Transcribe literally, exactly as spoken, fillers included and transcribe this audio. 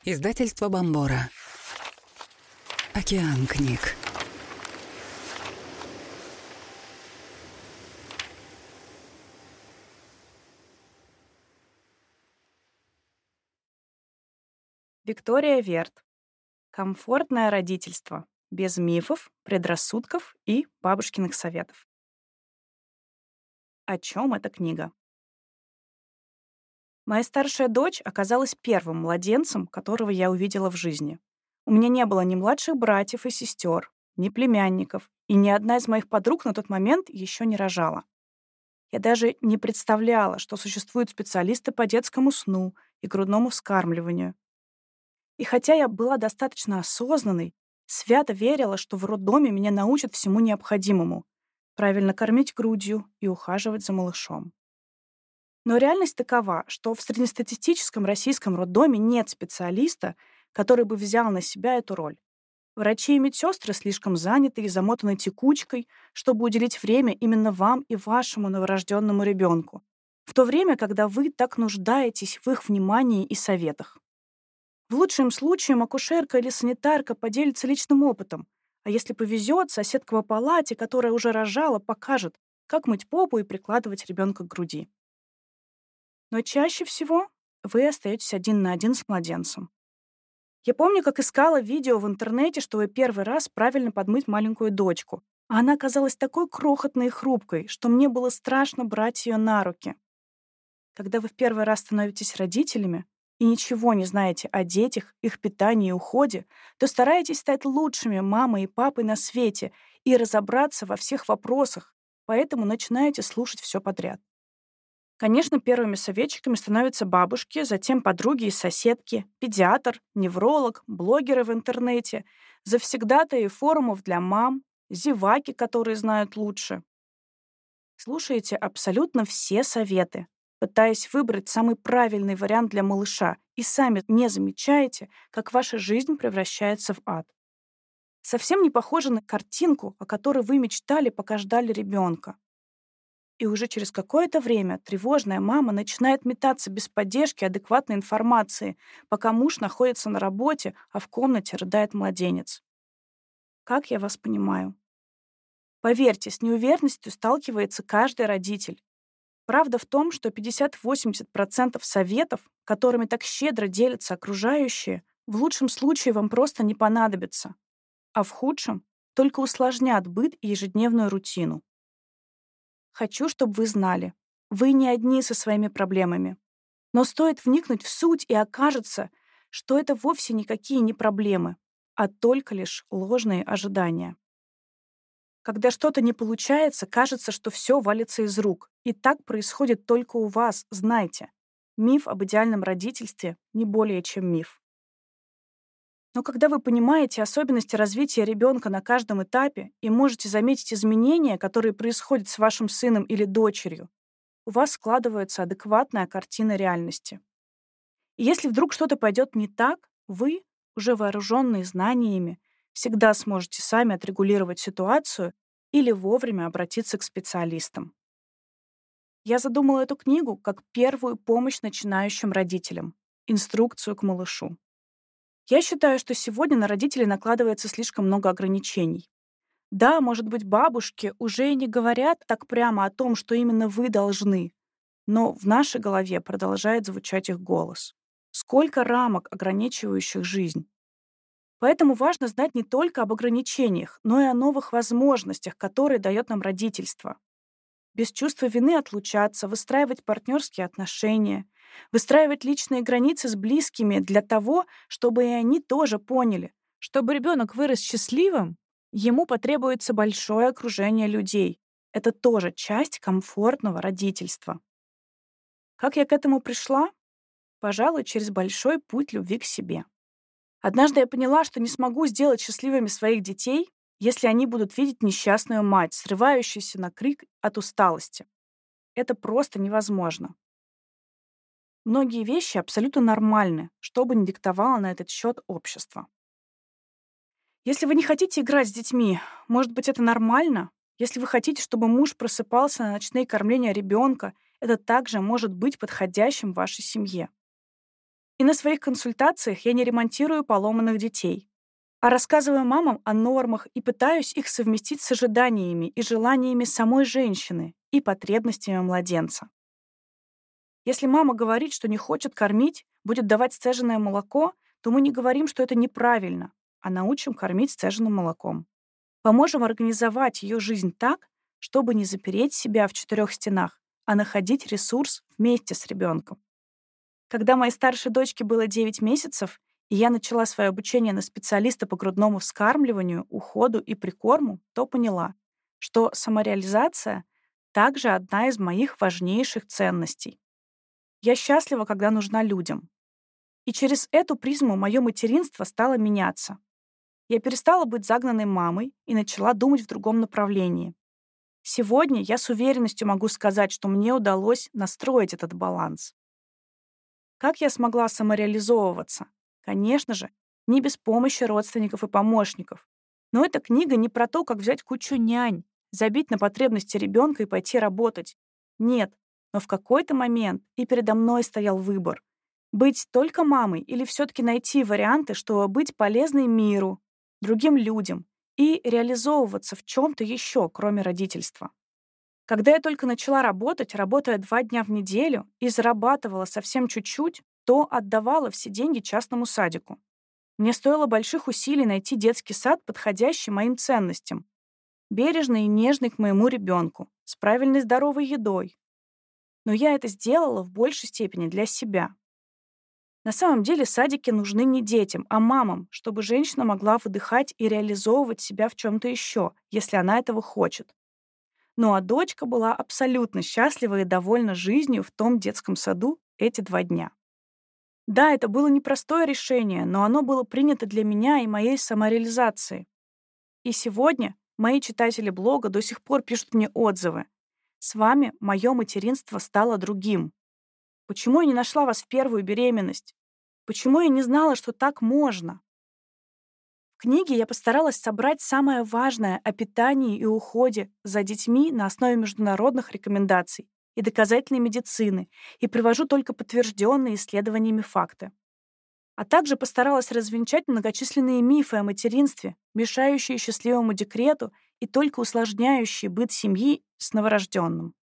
Издательство Бомбора. Океан книг. Виктория Верт. Комфортное родительство. Без мифов, предрассудков и бабушкиных советов. О чем эта книга? Моя старшая дочь оказалась первым младенцем, которого я увидела в жизни. У меня не было ни младших братьев и сестер, ни племянников, и ни одна из моих подруг на тот момент еще не рожала. Я даже не представляла, что существуют специалисты по детскому сну и грудному вскармливанию. И хотя я была достаточно осознанной, свято верила, что в роддоме меня научат всему необходимому — правильно кормить грудью и ухаживать за малышом. Но реальность такова, что в среднестатистическом российском роддоме нет специалиста, который бы взял на себя эту роль. Врачи и медсестры слишком заняты и замотаны текучкой, чтобы уделить время именно вам и вашему новорожденному ребенку, в то время, когда вы так нуждаетесь в их внимании и советах. В лучшем случае акушерка или санитарка поделится личным опытом, а если повезет, соседка по палате, которая уже рожала, покажет, как мыть попу и прикладывать ребенка к груди. Но чаще всего вы остаетесь один на один с младенцем. Я помню, как искала видео в интернете, чтобы первый раз правильно подмыть маленькую дочку, а она оказалась такой крохотной и хрупкой, что мне было страшно брать ее на руки. Когда вы в первый раз становитесь родителями и ничего не знаете о детях, их питании и уходе, то стараетесь стать лучшими мамой и папой на свете и разобраться во всех вопросах, поэтому начинаете слушать все подряд. Конечно, первыми советчиками становятся бабушки, затем подруги и соседки, педиатр, невролог, блогеры в интернете, завсегдатаи форумов для мам, зеваки, которые знают лучше. Слушаете абсолютно все советы, пытаясь выбрать самый правильный вариант для малыша, и сами не замечаете, как ваша жизнь превращается в ад. Совсем не похоже на картинку, о которой вы мечтали, пока ждали ребенка. И уже через какое-то время тревожная мама начинает метаться без поддержки и адекватной информации, пока муж находится на работе, а в комнате рыдает младенец. Как я вас понимаю? Поверьте, с неуверенностью сталкивается каждый родитель. Правда в том, что пятьдесят-восемьдесят процентов советов, которыми так щедро делятся окружающие, в лучшем случае вам просто не понадобятся, а в худшем только усложнят быт и ежедневную рутину. Хочу, чтобы вы знали, вы не одни со своими проблемами. Но стоит вникнуть в суть, и окажется, что это вовсе никакие не проблемы, а только лишь ложные ожидания. Когда что-то не получается, кажется, что все валится из рук. И так происходит только у вас, знайте. Миф об идеальном родительстве не более чем миф. Но когда вы понимаете особенности развития ребенка на каждом этапе и можете заметить изменения, которые происходят с вашим сыном или дочерью, у вас складывается адекватная картина реальности. И если вдруг что-то пойдет не так, вы, уже вооруженные знаниями, всегда сможете сами отрегулировать ситуацию или вовремя обратиться к специалистам. Я задумала эту книгу как первую помощь начинающим родителям, инструкцию к малышу. Я считаю, что сегодня на родителей накладывается слишком много ограничений. Да, может быть, бабушки уже и не говорят так прямо о том, что именно вы должны, но в нашей голове продолжает звучать их голос. Сколько рамок, ограничивающих жизнь. Поэтому важно знать не только об ограничениях, но и о новых возможностях, которые дает нам родительство. Без чувства вины отлучаться, выстраивать партнерские отношения, выстраивать личные границы с близкими для того, чтобы и они тоже поняли, чтобы ребенок вырос счастливым, ему потребуется большое окружение людей. Это тоже часть комфортного родительства. Как я к этому пришла? Пожалуй, через большой путь любви к себе. Однажды я поняла, что не смогу сделать счастливыми своих детей, если они будут видеть несчастную мать, срывающуюся на крик от усталости. Это просто невозможно. Многие вещи абсолютно нормальны, что бы ни диктовало на этот счет общество. Если вы не хотите играть с детьми, может быть, это нормально? Если вы хотите, чтобы муж просыпался на ночные кормления ребенка, это также может быть подходящим в вашей семье. И на своих консультациях я не ремонтирую поломанных детей, а рассказываю мамам о нормах и пытаюсь их совместить с ожиданиями и желаниями самой женщины и потребностями младенца. Если мама говорит, что не хочет кормить, будет давать сцеженное молоко, то мы не говорим, что это неправильно, а научим кормить сцеженным молоком. Поможем организовать ее жизнь так, чтобы не запереть себя в четырех стенах, а находить ресурс вместе с ребенком. Когда моей старшей дочке было девять месяцев, и я начала свое обучение на специалиста по грудному вскармливанию, уходу и прикорму, то поняла, что самореализация также одна из моих важнейших ценностей. Я счастлива, когда нужна людям. И через эту призму мое материнство стало меняться. Я перестала быть загнанной мамой и начала думать в другом направлении. Сегодня я с уверенностью могу сказать, что мне удалось настроить этот баланс. Как я смогла самореализовываться? Конечно же, не без помощи родственников и помощников. Но эта книга не про то, как взять кучу нянь, забить на потребности ребенка и пойти работать. Нет, но в какой-то момент и передо мной стоял выбор. Быть только мамой или все-таки найти варианты, чтобы быть полезной миру, другим людям и реализовываться в чем-то еще, кроме родительства. Когда я только начала работать, работая два дня в неделю и зарабатывала совсем чуть-чуть, то отдавала все деньги частному садику. Мне стоило больших усилий найти детский сад, подходящий моим ценностям, бережный и нежный к моему ребенку, с правильной здоровой едой. Но я это сделала в большей степени для себя. На самом деле садики нужны не детям, а мамам, чтобы женщина могла выдыхать и реализовывать себя в чем-то еще, если она этого хочет. Ну а дочка была абсолютно счастлива и довольна жизнью в том детском саду эти два дня. Да, это было непростое решение, но оно было принято для меня и моей самореализации. И сегодня мои читатели блога до сих пор пишут мне отзывы. С вами мое материнство стало другим. Почему я не нашла вас в первую беременность? Почему я не знала, что так можно? В книге я постаралась собрать самое важное о питании и уходе за детьми на основе международных рекомендаций и доказательной медицины и привожу только подтвержденные исследованиями факты. А также постаралась развенчать многочисленные мифы о материнстве, мешающие счастливому декрету и только усложняющие быт семьи с новорожденным.